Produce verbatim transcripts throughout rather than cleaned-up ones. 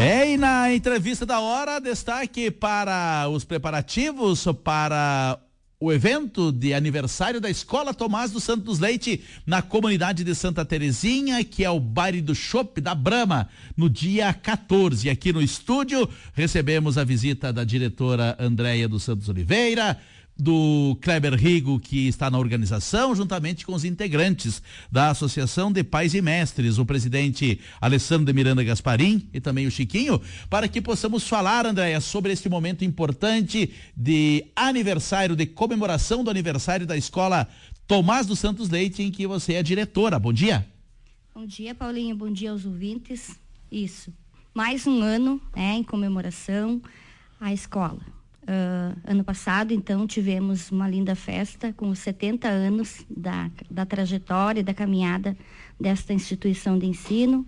É, e na entrevista da hora, destaque para os preparativos para o evento de aniversário da Escola Tomás dos Santos Leite na comunidade de Santa Terezinha, que é o baile do Chopp da Brahma, no dia quatorze. Aqui no estúdio recebemos a visita da diretora Andréia dos Santos Oliveira, do Kleber Rigo, que está na organização, juntamente com os integrantes da Associação de Pais e Mestres, o presidente Alessandro de Miranda Gasparim e também o Chiquinho, para que possamos falar, Andréia, sobre este momento importante de aniversário, de comemoração do aniversário da Escola Tomás dos Santos Leite, em que você é diretora. Bom dia. Bom dia, Paulinho. Bom dia aos ouvintes. Isso. Mais um ano, né, em comemoração à escola. Uh, ano passado, então, tivemos uma linda festa com os setenta anos da, da trajetória e da caminhada desta instituição de ensino,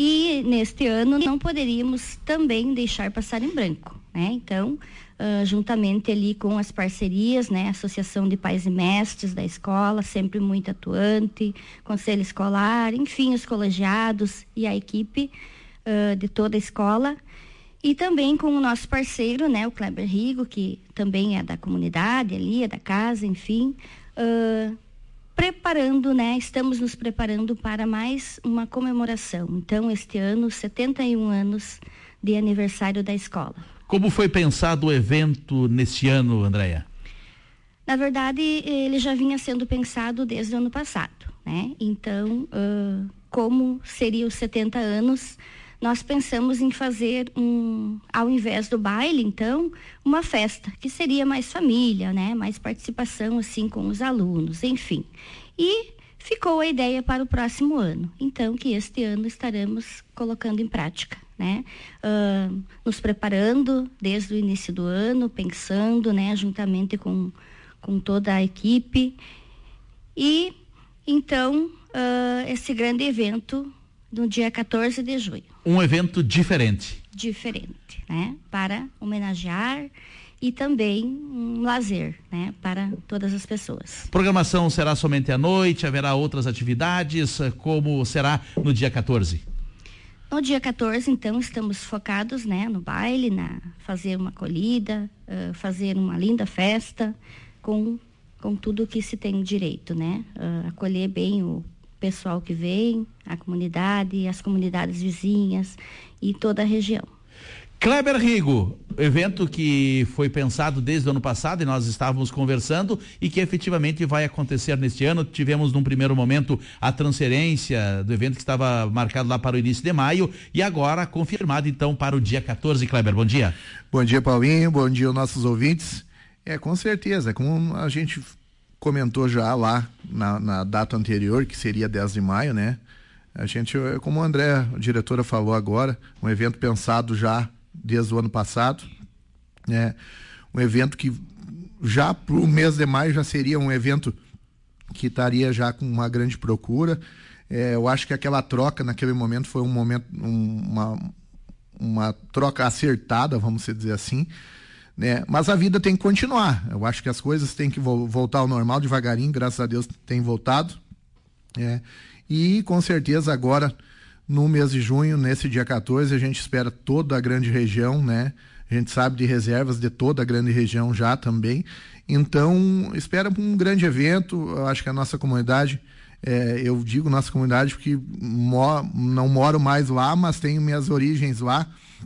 e neste ano não poderíamos também deixar passar em branco, né? Então, uh, juntamente ali com as parcerias, né? Associação de Pais e Mestres da escola, sempre muito atuante, Conselho Escolar, enfim, os colegiados e a equipe uh, de toda a escola. E também com o nosso parceiro, né, o Kleber Rigo, que também é da comunidade ali, é da casa, enfim, uh, preparando, né, estamos nos preparando para mais uma comemoração. Então, este ano, setenta e um anos de aniversário da escola. Como foi pensado o evento neste ano, Andréia? Na verdade, ele já vinha sendo pensado desde o ano passado, né? Então, uh, como seria os setenta anos, nós pensamos em fazer, um, ao invés do baile, então, uma festa, que seria mais família, né? Mais participação, assim, com os alunos, enfim. E ficou a ideia para o próximo ano. Então, que este ano estaremos colocando em prática, né? Uh, nos preparando desde o início do ano, pensando, né? Juntamente com, com toda a equipe. E, então, uh, esse grande evento no dia quatorze de junho. Um evento diferente. Diferente, né? Para homenagear e também um lazer, né? Para todas as pessoas. Programação será somente à noite? Haverá outras atividades? Como será no dia quatorze? No dia quatorze, então, estamos focados, né? No baile, na fazer uma acolhida, uh, fazer uma linda festa com, com tudo que se tem direito, né? Uh, acolher bem o pessoal que vem, a comunidade, as comunidades vizinhas e toda a região. Kleber Rigo, evento que foi pensado desde o ano passado e nós estávamos conversando e que efetivamente vai acontecer neste ano. Tivemos num primeiro momento a transferência do evento que estava marcado lá para o início de maio e agora confirmado então para o dia quatorze. Kleber, bom dia. Bom dia, Paulinho, bom dia aos nossos ouvintes. É, com certeza, como a gente comentou já lá na, na data anterior, que seria dez de maio, né? A gente, como a André, a diretora, falou agora, um evento pensado já desde o ano passado, né? Um evento que já para o mês de maio já seria um evento que estaria já com uma grande procura. É, eu acho que aquela troca naquele momento foi um momento, um, uma, uma troca acertada, vamos dizer assim, né? Mas a vida tem que continuar. Eu acho que as coisas têm que vo- voltar ao normal devagarinho, graças a Deus tem voltado, né? E com certeza agora no mês de junho, nesse dia quatorze, a gente espera toda a grande região, né? A gente sabe de reservas de toda a grande região já também, então espera um grande evento. Eu acho que a nossa comunidade, é, eu digo nossa comunidade porque mo- não moro mais lá, mas tenho minhas origens lá.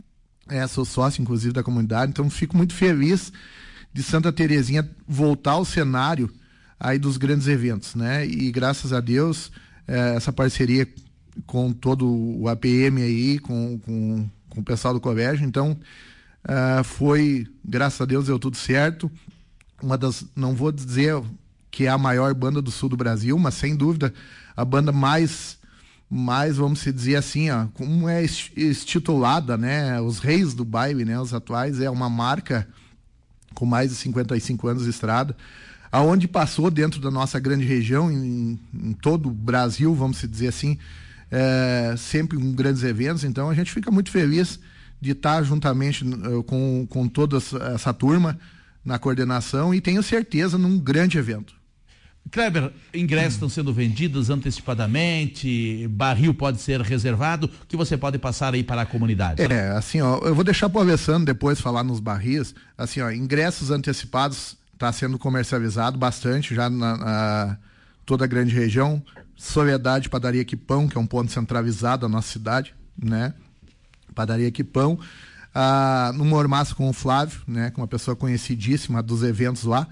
É, sou sócio, inclusive, da comunidade, então fico muito feliz de Santa Terezinha voltar ao cenário aí dos grandes eventos, né? E graças a Deus, é, essa parceria com todo o A P M aí, com, com, com o pessoal do colégio, então uh, foi, graças a Deus, deu tudo certo. Uma das, não vou dizer que é a maior banda do sul do Brasil, mas sem dúvida a banda mais mais, vamos dizer assim, ó, como é estitulada, né, os reis do baile, né, os atuais, é uma marca com mais de cinquenta e cinco anos de estrada, aonde passou dentro da nossa grande região, em, em todo o Brasil, vamos dizer assim, é, sempre com grandes eventos. Então a gente fica muito feliz de estar juntamente uh, com, com toda essa turma na coordenação e tenho certeza num grande evento. Kleber, ingressos estão sendo vendidos antecipadamente, barril pode ser reservado, o que você pode passar aí para a comunidade? É, assim, ó, eu vou deixar para o Alessandro depois falar nos barris, assim, ó, ingressos antecipados está sendo comercializado bastante já na, na toda a grande região. Soledade, Padaria Quipão, que é um ponto centralizado da nossa cidade, né? Padaria Quipão. Ah, no Mormaço com o Flávio, né? Com uma pessoa conhecidíssima dos eventos lá.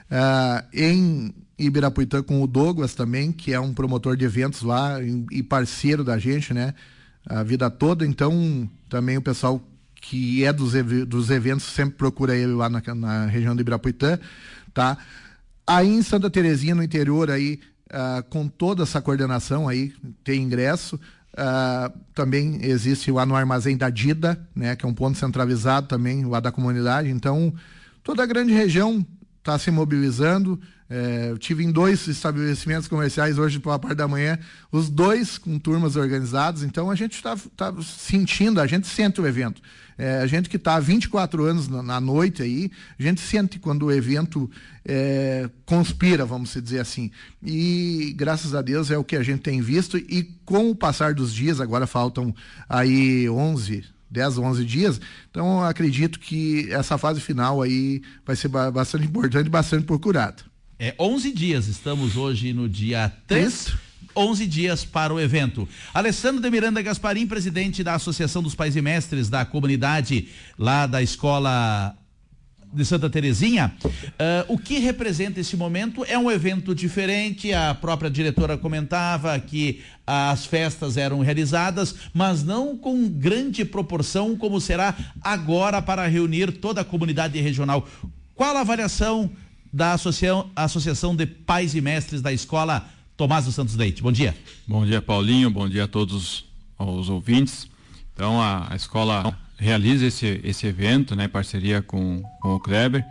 Ah, em Ibirapuitã com o Douglas também, que é um promotor de eventos lá e parceiro da gente, né? A vida toda. Então, também o pessoal que é dos, ev- dos eventos sempre procura ele lá na, na região do Ibirapuitã, tá? Aí em Santa Terezinha, no interior, aí, uh, com toda essa coordenação aí, tem ingresso. Uh, também existe lá no Armazém da Dida, né? Que é um ponto centralizado também lá da comunidade. Então, toda a grande região está se mobilizando. É, eu tive em dois estabelecimentos comerciais hoje pela parte da manhã, os dois com turmas organizadas, então a gente está tá sentindo, a gente sente o evento. É, a gente que está há vinte e quatro anos na, na noite aí, a gente sente quando o evento é, conspira, vamos dizer assim. E graças a Deus é o que a gente tem visto, e com o passar dos dias, agora faltam aí onze, dez, onze dias, então eu acredito que essa fase final aí vai ser bastante importante e bastante procurada. É onze dias, estamos hoje no dia três, onze dias para o evento. Alessandro de Miranda Gasparim, presidente da Associação dos Pais e Mestres da comunidade lá da escola de Santa Terezinha, uh, o que representa esse momento? É um evento diferente, a própria diretora comentava que as festas eram realizadas, mas não com grande proporção como será agora para reunir toda a comunidade regional. Qual a avaliação da Associação, Associação de Pais e Mestres da Escola Tomás dos Santos Leite? Bom dia. Bom dia, Paulinho, bom dia a todos os ouvintes. Então, a, a escola realiza esse, esse evento, né, em parceria com, com o Kleber,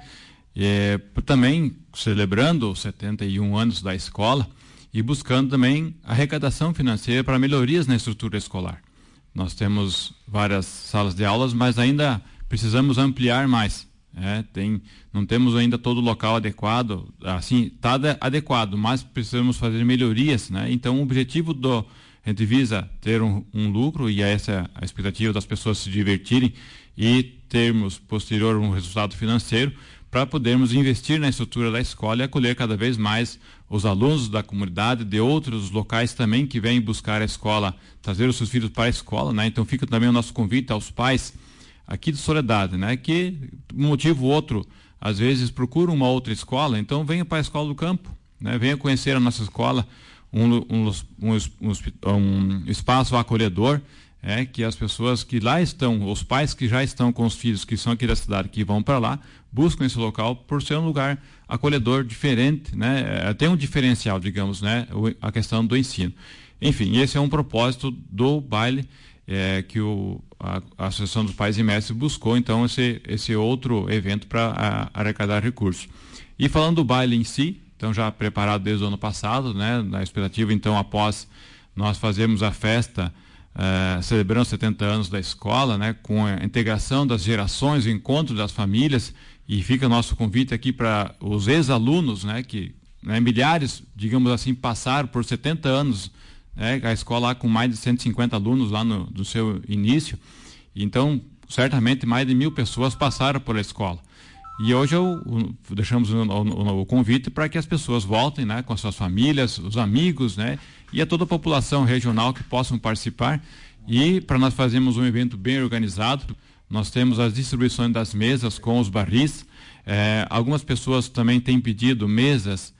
e, também celebrando os setenta e um anos da escola e buscando também arrecadação financeira para melhorias na estrutura escolar. Nós temos várias salas de aulas, mas ainda precisamos ampliar mais. É, tem, não temos ainda todo o local adequado, assim, está adequado, mas precisamos fazer melhorias, né? Então o objetivo do, a gente visa ter um, um lucro, e essa é a expectativa das pessoas se divertirem e termos posterior um resultado financeiro para podermos investir na estrutura da escola e acolher cada vez mais os alunos da comunidade, de outros locais também que vêm buscar a escola, trazer os seus filhos para a escola, né? Então fica também o nosso convite aos pais aqui de Soledade, né? Que um motivo ou outro, às vezes procuram uma outra escola, então venha para a escola do campo, né? Venha conhecer a nossa escola, um, um, um, um, um espaço acolhedor, é, que as pessoas que lá estão, os pais que já estão com os filhos que são aqui da cidade, que vão para lá, buscam esse local por ser um lugar acolhedor, diferente, né? Tem um diferencial, digamos, né? A questão do ensino. Enfim, esse é um propósito do baile, É, que o, a, a Associação dos Pais e Mestres buscou, então, esse, esse outro evento para arrecadar recursos. E falando do baile em si, então já preparado desde o ano passado, né, na expectativa, então, após nós fazermos a festa, uh, celebrando os setenta anos da escola, né, com a integração das gerações, o encontro das famílias, e fica nosso convite aqui para os ex-alunos, né, que, né, milhares, digamos assim, passaram por setenta anos, É, a escola lá com mais de cento e cinquenta alunos lá no, no seu início, então certamente mais de mil pessoas passaram por a escola, e hoje eu, eu, deixamos o, o, o convite para que as pessoas voltem, né, com as suas famílias, os amigos, né, e a toda a população regional que possam participar, e para nós fazermos um evento bem organizado, nós temos as distribuições das mesas com os barris, é, algumas pessoas também têm pedido mesas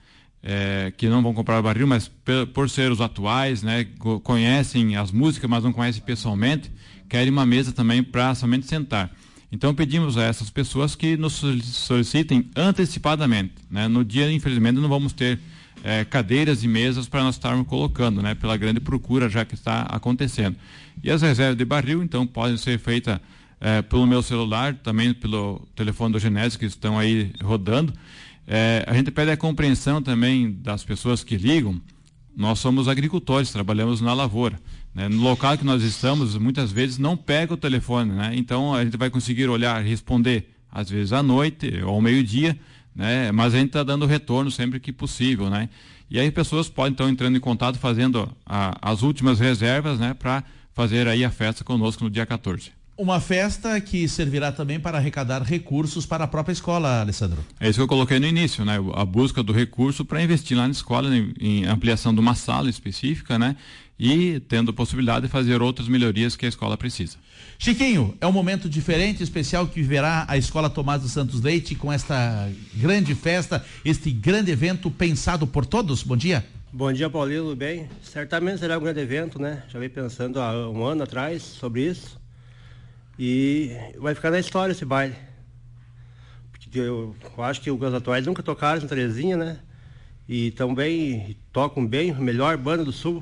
É, que não vão comprar barril, mas por, por ser os atuais, né, conhecem as músicas, mas não conhecem pessoalmente, querem uma mesa também para somente sentar. Então pedimos a essas pessoas que nos solicitem antecipadamente, né? No dia, infelizmente, não vamos ter é, cadeiras e mesas para nós estarmos colocando, né, pela grande procura já que está acontecendo. E as reservas de barril, então, podem ser feitas é, pelo meu celular, também pelo telefone do Genésio, que estão aí rodando. É, a gente pede a compreensão também das pessoas que ligam. Nós somos agricultores, trabalhamos na lavoura, né? No local que nós estamos, muitas vezes não pega o telefone, né? Então a gente vai conseguir olhar, responder às vezes à noite ou ao meio-dia, né? Mas a gente está dando retorno sempre que possível, né? E aí pessoas podem estar entrando em contato, fazendo a, as últimas reservas, né? Para fazer aí a festa conosco no dia quatorze. Uma festa que servirá também para arrecadar recursos para a própria escola, Alessandro. É isso que eu coloquei no início, né? A busca do recurso para investir lá na escola, em, em ampliação de uma sala específica, né? E tendo possibilidade de fazer outras melhorias que a escola precisa. Chiquinho, é um momento diferente, especial que viverá a Escola Tomás dos Santos Leite com esta grande festa, este grande evento pensado por todos. Bom dia. Bom dia, Paulinho, tudo bem? Certamente será um grande evento, né? Já venho pensando há um ano atrás sobre isso. E vai ficar na história esse baile. Porque eu, eu acho que os atuais nunca tocaram em Terezinha, né? E também tocam bem, melhor banda do Sul.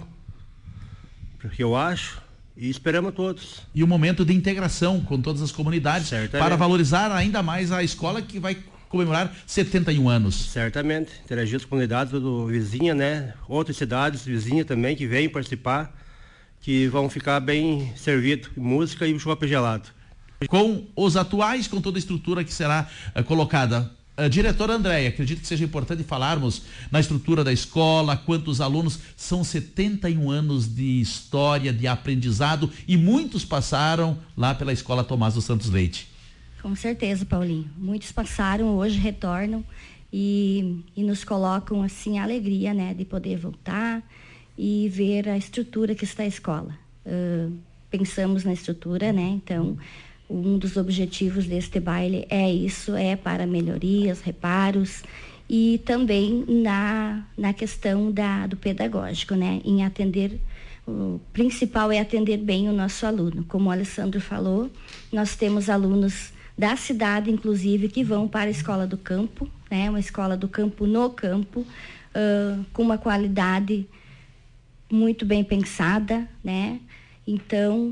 Porque eu acho. E esperamos todos. E um momento de integração com todas as comunidades. Certamente. Para valorizar ainda mais a escola que vai comemorar setenta e um anos. Certamente. Interagir com as comunidades do vizinha, né? Outras cidades vizinhas também que vêm participar, que vão ficar bem servidos, música e chopp gelado. Com os atuais, com toda a estrutura que será uh, colocada. Uh, diretora Andréia, acredito que seja importante falarmos na estrutura da escola, quantos alunos, são setenta e um anos de história, de aprendizado, e muitos passaram lá pela Escola Tomás dos Santos Leite. Com certeza, Paulinho. Muitos passaram, hoje retornam e, e nos colocam assim a alegria, né, de poder voltar e ver a estrutura que está a escola. Uh, pensamos na estrutura, né? Então, um dos objetivos deste baile é isso, é para melhorias, reparos e também na, na questão da, do pedagógico, né? Em atender, o principal é atender bem o nosso aluno. Como o Alessandro falou, nós temos alunos da cidade, inclusive, que vão para a escola do campo, né? Uma escola do campo no campo, uh, com uma qualidade muito bem pensada, né? Então,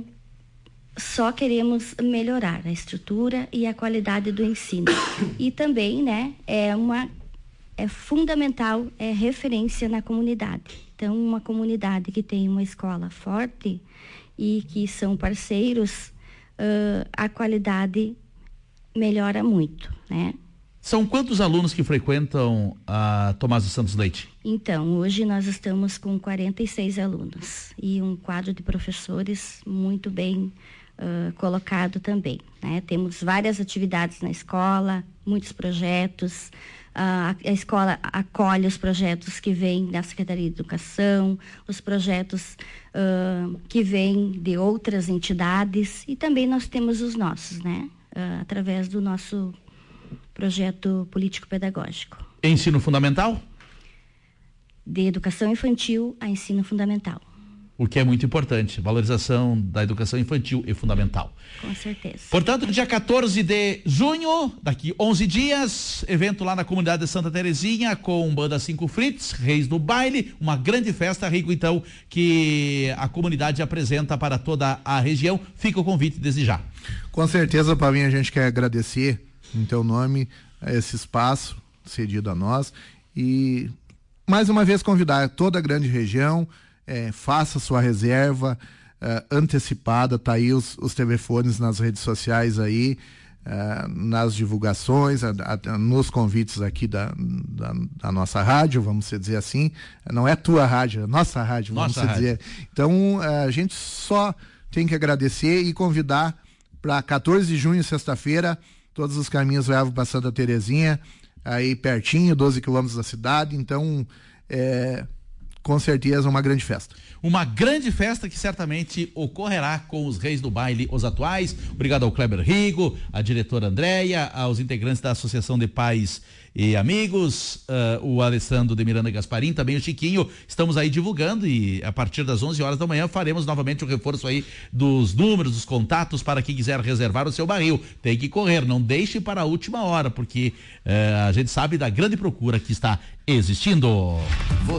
só queremos melhorar a estrutura e a qualidade do ensino. E também, né, é uma é fundamental, é referência na comunidade. Então, uma comunidade que tem uma escola forte e que são parceiros, uh, a qualidade melhora muito, né? São quantos alunos que frequentam a Tomás dos Santos Leite? Então, hoje nós estamos com quarenta e seis alunos e um quadro de professores muito bem uh, colocado também, né? Temos várias atividades na escola, muitos projetos. Uh, a, a escola acolhe os projetos que vêm da Secretaria de Educação, os projetos uh, que vêm de outras entidades e também nós temos os nossos, né? Uh, através do nosso projeto político-pedagógico. Ensino fundamental? De educação infantil a ensino fundamental. O que é muito importante, valorização da educação infantil e fundamental. Com certeza. Portanto, dia quatorze de junho, daqui onze dias, evento lá na comunidade de Santa Terezinha com Banda Cinco Fritz, Reis do Baile, uma grande festa, Rico, então, que a comunidade apresenta para toda a região. Fica o convite desde já. Com certeza, Paulinho, a gente quer agradecer em teu nome esse espaço cedido a nós e mais uma vez convidar toda a grande região, é, faça sua reserva é, antecipada, tá aí os, os telefones nas redes sociais aí, é, nas divulgações, a, a, nos convites aqui da, da, da nossa rádio, vamos dizer assim, não é tua rádio, é nossa rádio, vamos nossa dizer. Rádio. Então a gente só tem que agradecer e convidar para quatorze de junho, sexta-feira, todos os caminhos levam para Santa Terezinha, aí pertinho, doze quilômetros da cidade, então é, com certeza uma grande festa. Uma grande festa que certamente ocorrerá com os reis do baile, os atuais. Obrigado ao Kleber Rigo, à diretora Andréia, aos integrantes da Associação de Pais e Amigos, uh, o Alessandro de Miranda Gasparim, também o Chiquinho. Estamos aí divulgando e a partir das onze horas da manhã faremos novamente o reforço aí dos números, dos contatos para quem quiser reservar o seu barril. Tem que correr, não deixe para a última hora, porque uh, a gente sabe da grande procura que está existindo.